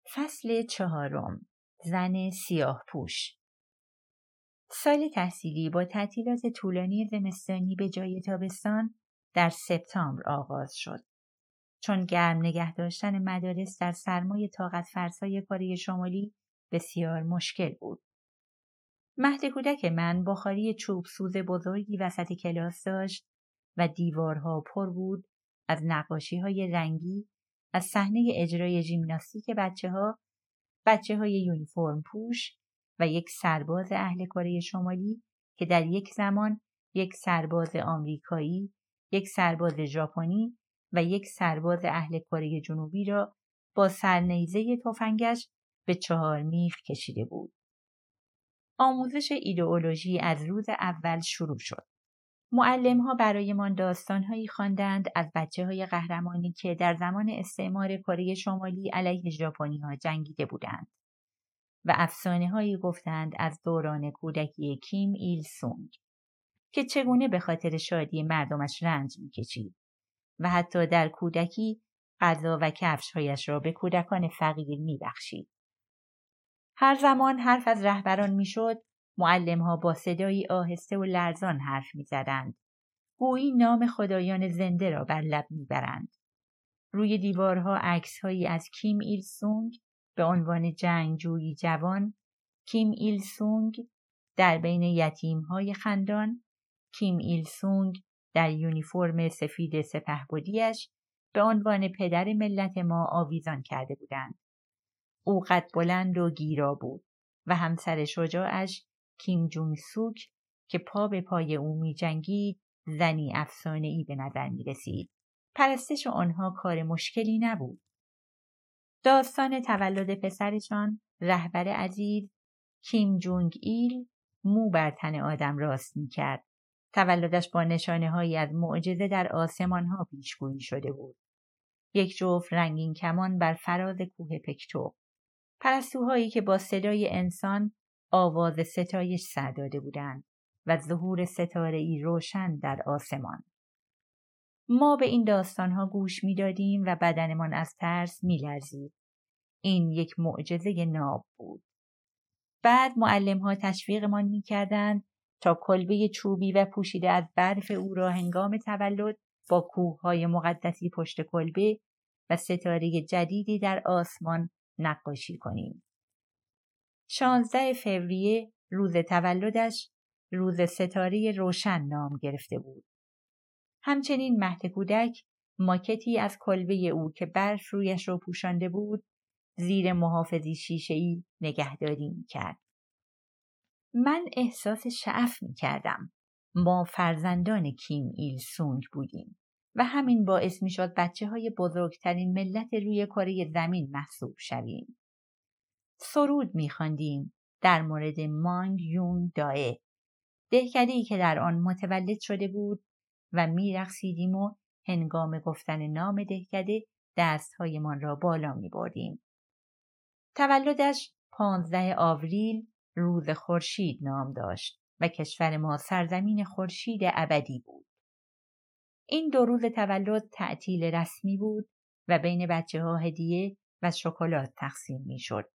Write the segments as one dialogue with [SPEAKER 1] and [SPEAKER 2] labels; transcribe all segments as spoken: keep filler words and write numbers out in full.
[SPEAKER 1] فصل چهارم، زن سیاه پوش. سال تحصیلی با تعطیلات طولانی زمستانی به جای تابستان در سپتامبر آغاز شد. چون گرم نگه داشتن مدارس در سرمای طاقت فرسای کره شمالی بسیار مشکل بود. مهد کودک من بخاری چوب سوز بزرگی وسط کلاس داشت و دیوارها پر بود از نقاشی‌های رنگی از صحنه اجرای ژیمناستیک بچه‌ها، بچه‌های یونیفرم پوش و یک سرباز اهل کره شمالی که در یک زمان یک سرباز آمریکایی، یک سرباز ژاپنی و یک سرباز اهل کره جنوبی را با سرنیزه تفنگش به چهار میخ کشیده بود. آموزش ایدئولوژی از روز اول شروع شد. معلم‌ها برایمان داستان‌هایی خواندند از بچه‌های قهرمانی که در زمان استعمار کره شمالی علیه ژاپنی‌ها جنگیده بودند و افسانه‌هایی گفتند از دوران کودکی کیم ایل سونگ که چگونه به خاطر شادی مردمش رنج می‌کشید و حتی در کودکی غذا و کفش‌هایش را به کودکان فقیر می‌بخشید. هر زمان حرف از رهبران می‌شد، معلم‌ها با صدایی آهسته و لرزان حرف می‌زدند. گویی نام خدایان زنده را بر لب می‌برند. روی دیوارها عکس‌هایی از کیم ایل سونگ به عنوان جنگجویی جوان، کیم ایل سونگ در بین یتیم‌های خندان، کیم ایل سونگ در یونیفرم سفید سپهبدی‌اش به عنوان پدر ملت ما آویزان کرده بودند. او قد بلند و گیرا بود و همسر شجاعش کیم جونگ سوک که پا به پای او می جنگید زنی افسانه‌ای به نظر می رسید. پرستش آنها کار مشکلی نبود. داستان تولد پسرشان، رهبر عزیز کیم جونگ ایل، مو بر تن آدم راست می کرد. تولدش با نشانه هایی از معجزه در آسمان ها پیشگویی شده بود. یک جفت رنگین کمان بر فراز کوه پکتو. پرستوهایی که با صدای انسان آواز ستایش سر داده بودند و ظهور ستاره‌ای روشن در آسمان. ما به این داستانها گوش می‌دادیم و بدنمان از ترس می‌لرزید. این یک معجزه ناب بود. بعد معلم‌ها تشویقمان می‌کردند تا کلبه چوبی و پوشیده از برف او را هنگام تولد با کوه‌های مقدسی پشت کلبه و ستاره جدیدی در آسمان نقاشی کنیم. شانزده فوریه روز تولدش روز ستاره روشن نام گرفته بود. همچنین مهد کودک ماکتی از کلبه او که برف رویش را پوشانده بود زیر محافظی شیشه‌ای نگهداری می‌کرد. من احساس شعف می‌کردم. ما فرزندان کیم ایل سونگ بودیم و همین باعث می‌شد بچه‌های بزرگترین ملت روی کره زمین محسوب شویم. سرود می‌خواندیم در مورد مانگ یون دائه، دهکده‌ای که در آن متولد شده بود و می‌رقصیدیم و هنگام گفتن نام دهکده دست‌هایمان را بالا می‌بردیم. تولدش پانزده آوریل روز خورشید نام داشت و کشور ما سرزمین خورشید ابدی بود. این دو روز تولد تعطیل رسمی بود و بین بچه‌ها هدیه و شکلات تقسیم می‌شد.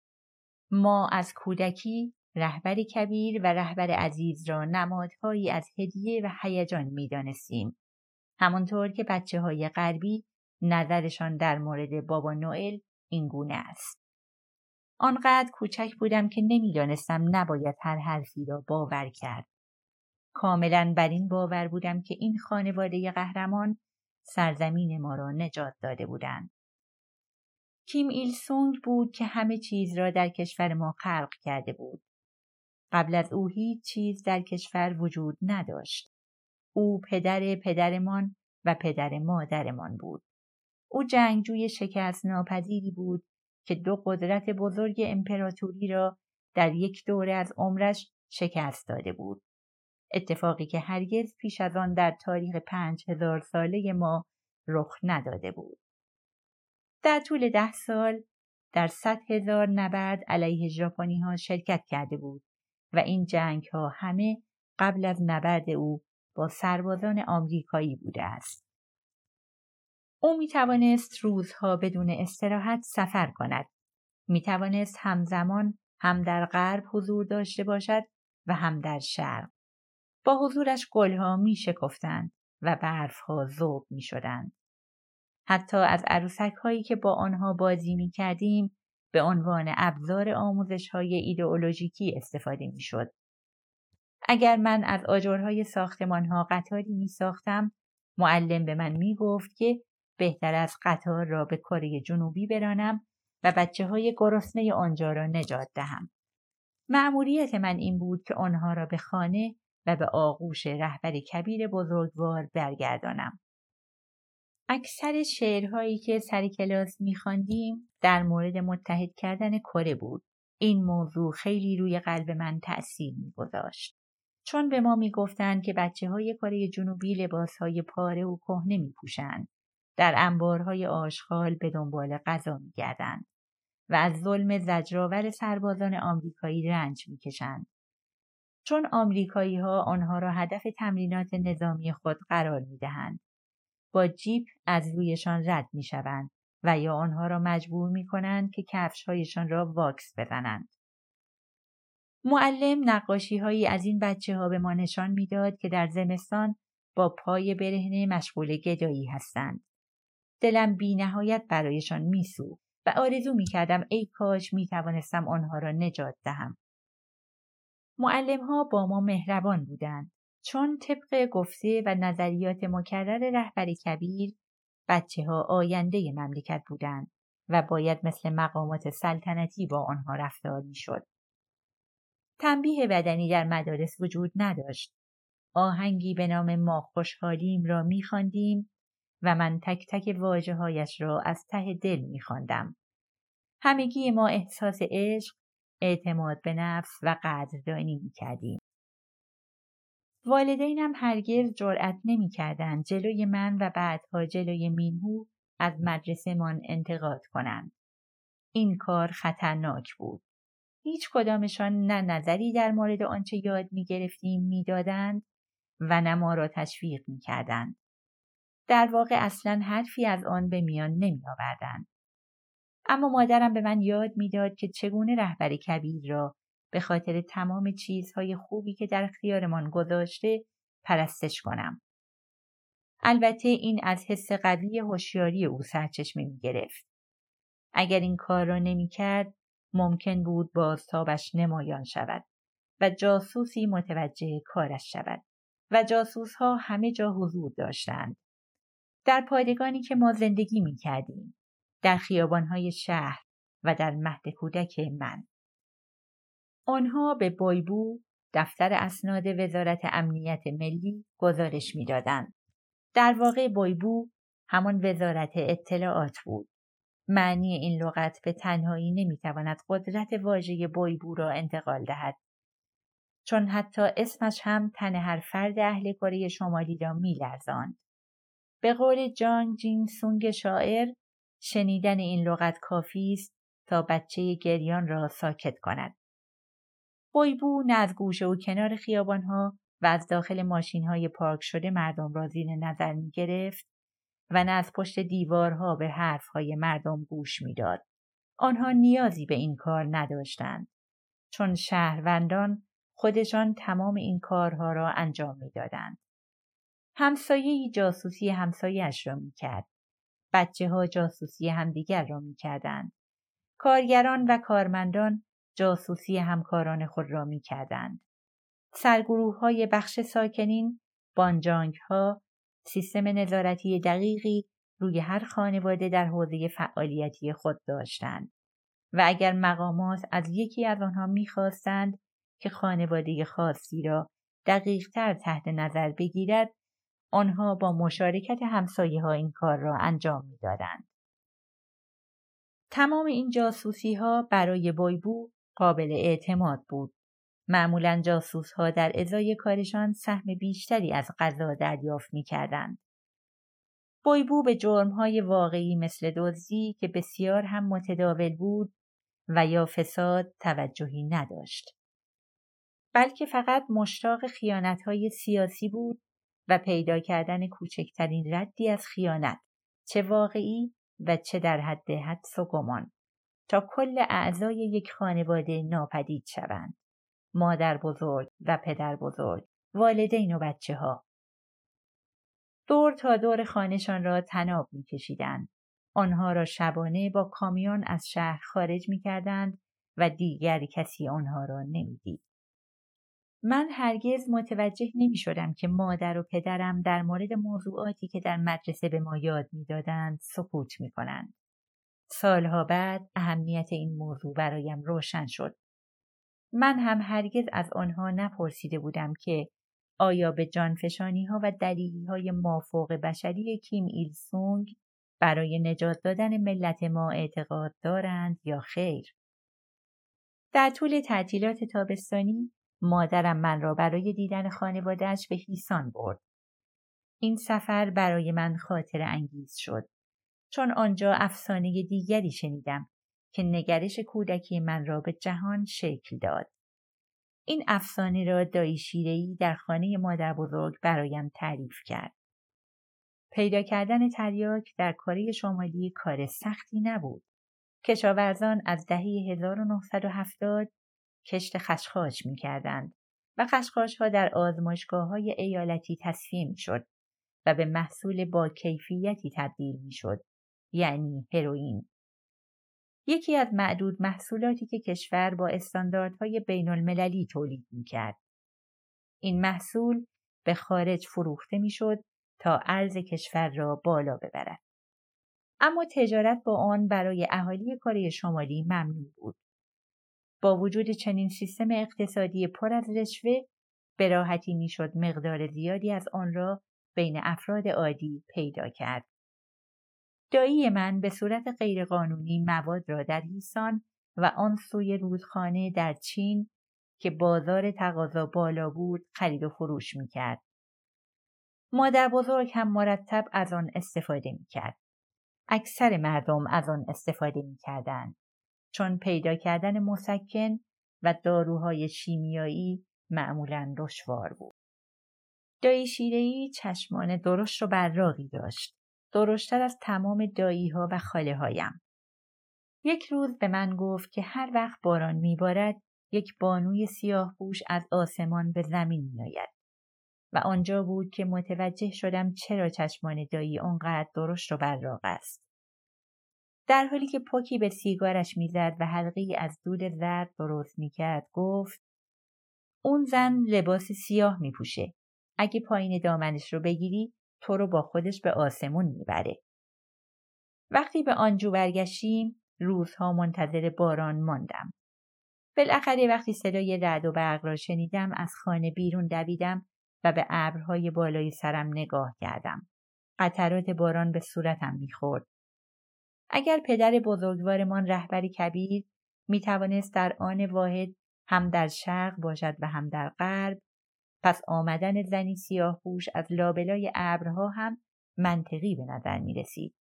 [SPEAKER 1] ما از کودکی رهبر کبیر و رهبر عزیز را نمادهایی از هدیه و هیجان می‌دانستیم. همانطور که بچه‌های غربی نظرشان در مورد بابا نوئل این گونه است. آنقدر کوچک بودم که نمی‌دانستم نباید هر حرفی را باور کرد. کاملاً بر این باور بودم که این خانواده قهرمان سرزمین ما را نجات داده بودند. کیم ایل سونگ بود که همه چیز را در کشور ما خلق کرده بود. قبل از او هیچ چیز در کشور وجود نداشت. او پدر پدرمان و پدر مادرمان بود. او جنگجوی شکست ناپذیری بود که دو قدرت بزرگ امپراتوری را در یک دوره از عمرش شکست داده بود. اتفاقی که هرگز پیش از آن در تاریخ پنج هزار ساله ما رخ نداده بود. در طول ده سال در صد هزار نبرد علیه ژاپنی‌ها شرکت کرده بود و این جنگ‌ها همه قبل از نبرد او با سربازان آمریکایی بوده است. او می توانست روزها بدون استراحت سفر کند می توانست همزمان هم در غرب حضور داشته باشد و هم در شرق. با حضورش گلها می شکفتند و برفها ذوب می شدند. حتی از عروسک هایی که با آنها بازی می کردیم به عنوان ابزار آموزش های ایدئولوژیکی استفاده می شد. اگر من از آجرهای ساختمان ها قطاری می ساختم، معلم به من می گفت که بهتر از قطار را به کره جنوبی برانم و بچه های گرسنه آنجا را نجات دهم. مأموریت من این بود که آنها را به خانه و به آغوش رهبر کبیر بزرگوار برگردانم. اکثر شعرهایی که سر کلاس می‌خواندیم در مورد متحد کردن کره بود. این موضوع خیلی روی قلب من تأثیر می‌گذاشت. چون به ما می‌گفتند که بچه‌های کره جنوبی لباس‌های پاره و کهنه می‌پوشند، در انبارهای آشغال به دنبال غذا می‌گردند و از ظلم زجرآور سربازان آمریکایی رنج می‌کشند. چون آمریکایی‌ها آنها را هدف تمرینات نظامی خود قرار می‌دهند. با جیپ از رویشان رد می‌شوند و یا آنها را مجبور می‌کنند که کفش‌هایشان را واکس بزنند. معلم نقاشی‌هایی از این بچه‌ها به ما نشان می‌داد که در زمستان با پای برهنه مشغول گدایی هستند. دلم بی‌نهایت برایشان می‌سوخت و آرزو می‌کردم ای کاش می‌توانستم آنها را نجات دهم. معلم‌ها با ما مهربان بودند، چون طبق گفته و نظریات مکرر رهبر کبیر، بچه‌ها آینده مملکت بودند و باید مثل مقامات سلطنتی با آنها رفتار می‌شد. تنبیه بدنی در مدارس وجود نداشت. آهنگی به نام ما خوشحالیم را می‌خواندیم و من تک تک واژه‌هایش را از ته دل می‌خواندم. همگی ما احساس عشق، اعتماد به نفس و قدردانی می‌کردیم. والدینم هرگز جرأت نمی‌کردند جلوی من و بعدها جلوی مینهو از مدرسه‌مان انتقاد کنند. این کار خطرناک بود. هیچ کدامشان نه نظری در مورد آنچه یاد می‌گرفتیم می‌دادند و نه ما را تشویق می‌کردند. در واقع اصلاً حرفی از آن به میان نمی‌آوردند. اما مادرم به من یاد می‌داد که چگونه رهبر کبیر را به خاطر تمام چیزهای خوبی که در اختیارمان گذاشته پرستش کنم. البته این از حس قوی هوشیاری او سرچشمه می‌گرفت. اگر این کار را نمی‌کرد، ممکن بود بازتابش نمایان شود و جاسوسی متوجه کارش شود و جاسوس‌ها همه جا حضور داشتند. در پادگانی که ما زندگی می‌کردیم، در خیابان‌های شهر و در مهد کودک من. آنها به بایبو، دفتر اسناد وزارت امنیت ملی، گزارش می‌دادند. در واقع بایبو همان وزارت اطلاعات بود. معنی این لغت به تنهایی نمی‌تواند قدرت واژه بایبو را انتقال دهد، چون حتی اسمش هم تن هر فرد اهل کره شمالی را می‌لرزاند. به قول جان جین سونگ شاعر، شنیدن این لغت کافی است تا بچه گریان را ساکت کند. بایبو نه از گوشه و کنار خیابان‌ها و از داخل ماشین‌های پارک شده مردم را زیر نظر می‌گرفت و نه از پشت دیوارها به حرف‌های مردم گوش می‌داد. آنها نیازی به این کار نداشتند، چون شهروندان خودشان تمام این کارها را انجام می‌دادند. همسایه‌ای جاسوسی همسایه‌اش را می‌کرد. بچه‌ها جاسوسی همدیگر را می‌کردند. کارگران و کارمندان جاسوسی همکاران خود را می‌کردند. سرگروه‌های بخش ساکنین، بانجانگ‌ها، سیستم نظارتی دقیقی روی هر خانواده در حوزه فعالیتی خود داشتند و اگر مقامات از یکی از آنها می‌خواستند که خانواده خاصی را دقیق‌تر تحت نظر بگیرد، آنها با مشارکت همسایه‌ها این کار را انجام می‌دادند. تمام این جاسوسی‌ها برای بایبو قابل اعتماد بود. معمولاً جاسوس‌ها در ازای کارشان سهم بیشتری از غذا دریافت می‌کردند. بایبو به جرم‌های واقعی مثل دزدی که بسیار هم متداول بود و یا فساد توجهی نداشت، بلکه فقط مشتاق خیانت‌های سیاسی بود و پیدا کردن کوچکترین ردی از خیانت، چه واقعی و چه در حد حدس و گمان. تا کل اعضای یک خانواده ناپدید شوند. مادر بزرگ و پدر بزرگ، والدین و بچه ها. دور تا دور خانه‌شان را طناب می‌کشیدند. آنها را شبانه با کامیون از شهر خارج می‌کردند و دیگر کسی آنها را نمی‌دید. من هرگز متوجه نمی‌شدم که مادر و پدرم در مورد موضوعاتی که در مدرسه به ما یاد می‌دادند سکوت می‌کنند. سالها بعد اهمیت این موضوع برایم روشن شد. من هم هرگز از آنها نپرسیده بودم که آیا به جانفشانی‌ها و دلیلی‌های مافوق بشری کیم ایل سونگ برای نجات دادن ملت ما اعتقاد دارند یا خیر. در طول تعطیلات تابستانی مادرم من را برای دیدن خانواده‌اش به هیسان برد. این سفر برای من خاطره انگیز شد، چون آنجا افسانه دیگری شنیدم که نگرش کودکی من را به جهان شکل داد. این افسانه را دایی شیره‌ای در خانه مادر بزرگ برایم تعریف کرد. پیدا کردن تریاک در کره شمالی کار سختی نبود. کشاورزان از دهه هزار و نهصد و هفتاد کشت خشخاش می کردند و خشخاش‌ها در آزمایشگاه‌های ایالتی تصفیه می شد و به محصول با کیفیتی تبدیل می شد، یعنی هروئین. یکی از معدود محصولاتی که کشور با استانداردهای بین المللی تولید می کرد. این محصول به خارج فروخته می شد تا ارز کشور را بالا ببرد. اما تجارت با آن برای اهالی کره شمالی ممنوع بود. با وجود چنین سیستم اقتصادی پر از رشوه، به راحتی می شد مقدار زیادی از آن را بین افراد عادی پیدا کرد. دایی من به صورت غیرقانونی مواد را در هیسان و آن سوی رودخانه در چین که بازار تقاضا بالا بود خرید و فروش می کرد. مادر بزرگ هم مرتب از آن استفاده می کرد. اکثر مردم از آن استفاده می کردند، چون پیدا کردن مسکن و داروهای شیمیایی معمولاً دشوار بود. دایی شیره‌ای چشمان درشت و براقی داشت، درشتر از تمام دایی‌ها و خاله هایم. یک روز به من گفت که هر وقت باران میبارد یک بانوی سیاه پوش از آسمان به زمین میآید و آنجا بود که متوجه شدم چرا چشمان دایی آنقدر درشت و براق است. در حالی که پوکی به سیگارش میزد و حلقه‌ای از دود زرد درست میکرد گفت: اون زن لباس سیاه میپوشه. اگه پایین دامنش رو بگیری تو رو با خودش به آسمون میبره. وقتی به آنجو برگشتیم روزها منتظر باران ماندم. بالاخره وقتی صدای رعد و برق را شنیدم از خانه بیرون دویدم و به ابرهای بالای سرم نگاه کردم. قطرات باران به صورتم میخورد. اگر پدر بزرگوارمان رهبر کبیر میتوانست در آن واحد هم در شرق باشد و هم در غرب، پس آمدن زنی سیاه پوش از لابلای ابرها هم منطقی به نظر می رسید.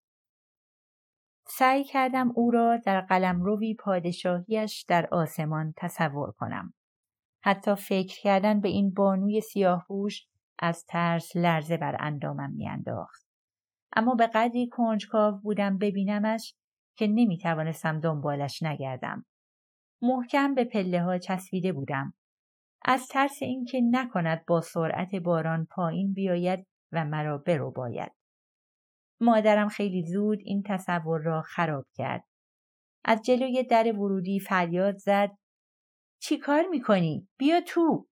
[SPEAKER 1] سعی کردم او را در قلمروی پادشاهیش در آسمان تصور کنم. حتی فکر کردن به این بانوی سیاه پوش از ترس لرزه بر اندامم می انداخت. اما به قدری کنجکاو بودم ببینمش که نمی توانستم دنبالش نگردم. محکم به پله ها چسبیده بودم. از ترس اینکه نکند با سرعت باران پایین بیاید و مرا برو باید. مادرم خیلی زود این تصور را خراب کرد. از جلوی در ورودی فریاد زد: چی کار میکنی؟ بیا تو!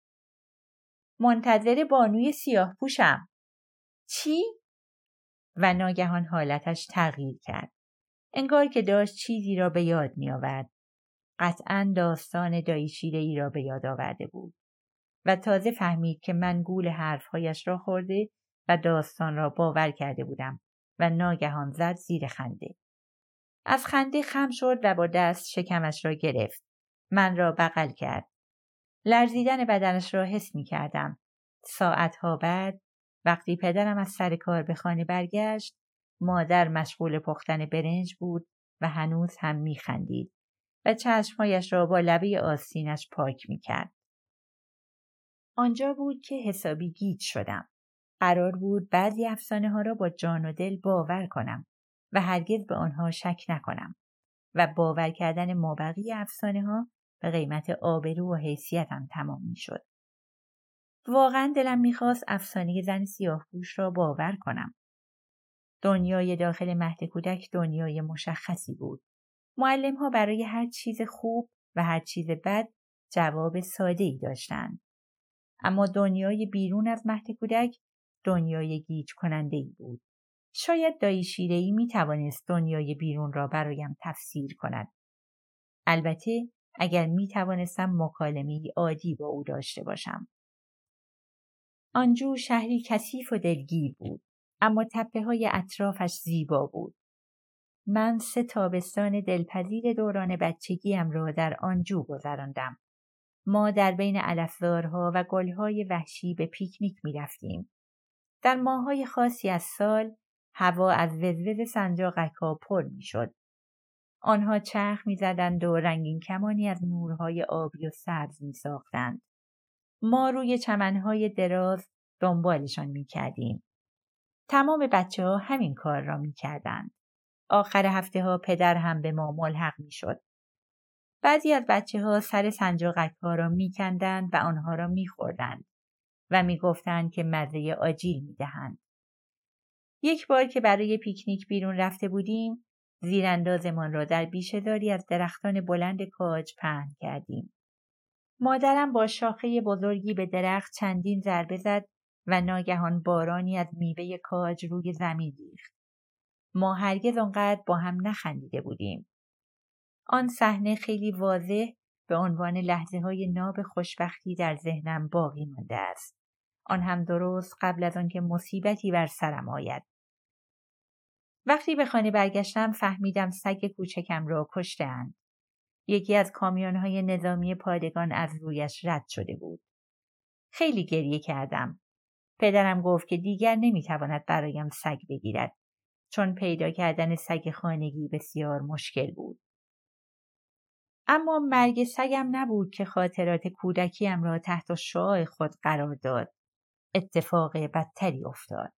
[SPEAKER 1] منتظر بانوی سیاه پوشم. چی؟ و ناگهان حالتش تغییر کرد. انگار که داشت چیزی را به یاد می آورد. قطعاً داستان دایی شیره‌ای را به یاد آورده بود. و تازه فهمید که من گول حرفهایش را خورده و داستان را باور کرده بودم و ناگهان زد زیر خنده. از خنده خم شد و با دست شکمش را گرفت. من را بغل کرد. لرزیدن بدنش را حس می کردم. ساعتها بعد وقتی پدرم از سر کار به خانه برگشت، مادر مشغول پختن برنج بود و هنوز هم می خندید و چشمهایش را با لبه آستینش پاک می کرد. آنجا بود که حسابی گیج شدم. قرار بود بعضی افسانه ها را با جان و دل باور کنم و هرگز به آنها شک نکنم. و باور کردن مابقی افسانه ها به قیمت آبرو و حیثیتم تمام می شد. واقعا دلم میخواست افسانه زن سیاهپوش را باور کنم. دنیای داخل مهد کودک دنیای مشخصی بود. معلم ها برای هر چیز خوب و هر چیز بد جواب ساده‌ای داشتند. اما دنیای بیرون از مهد کودک دنیای گیج کننده‌ای بود. شاید دایی شیره‌ای می توانست دنیای بیرون را برایم تفسیر کند. البته اگر می توانستم مکالمه‌ای عادی با او داشته باشم. آنجو شهری کثیف و دلگیر بود، اما تپه‌های اطرافش زیبا بود. من سه تابستان دلپذیر دوران بچگیم را در آنجو گذراندم. ما در بین علفزارها و گلهای وحشی به پیکنیک می رفتیم. در ماه‌های خاصی از سال هوا از وزوز سنجاقک‌ها پر می شد. آنها چرخ می زدند و رنگین کمانی از نورهای آبی و سبز می ساختند. ما روی چمنهای دراز دنبالشان می کردیم. تمام بچه ها همین کار را می کردند. آخر هفته ها پدر هم به ما ملحق می شد. بعضی از بچه ها سر سنجاقک ها را می کندند و آنها را می خوردند و می گفتند که مزه آجیل می دهند. یک بار که برای پیکنیک بیرون رفته بودیم، زیراندازمان را در بیشه‌داری از درختان بلند کاج پهن کردیم. مادرم با شاخه بزرگی به درخت چندین ضربه زد و ناگهان بارانی از میوه کاج روی زمین ریخت. ما هرگز آنقدر با هم نخندیده بودیم. آن صحنه خیلی واضح به عنوان لحظه‌های ناب خوشبختی در ذهنم باقی مانده است. آن هم درست قبل از آنکه مصیبتی بر سرم آید. وقتی به خانه برگشتم فهمیدم سگ کوچکم را کشته‌اند. یکی از کامیون‌های نظامی پادگان از رویش رد شده بود. خیلی گریه کردم. پدرم گفت که دیگر نمیتواند برایم سگ بگیرد، چون پیدا کردن سگ خانگی بسیار مشکل بود. اما مرگ سگم نبود که خاطرات کودکیم را تحت شعاع خود قرار داد. اتفاق بدتری افتاد.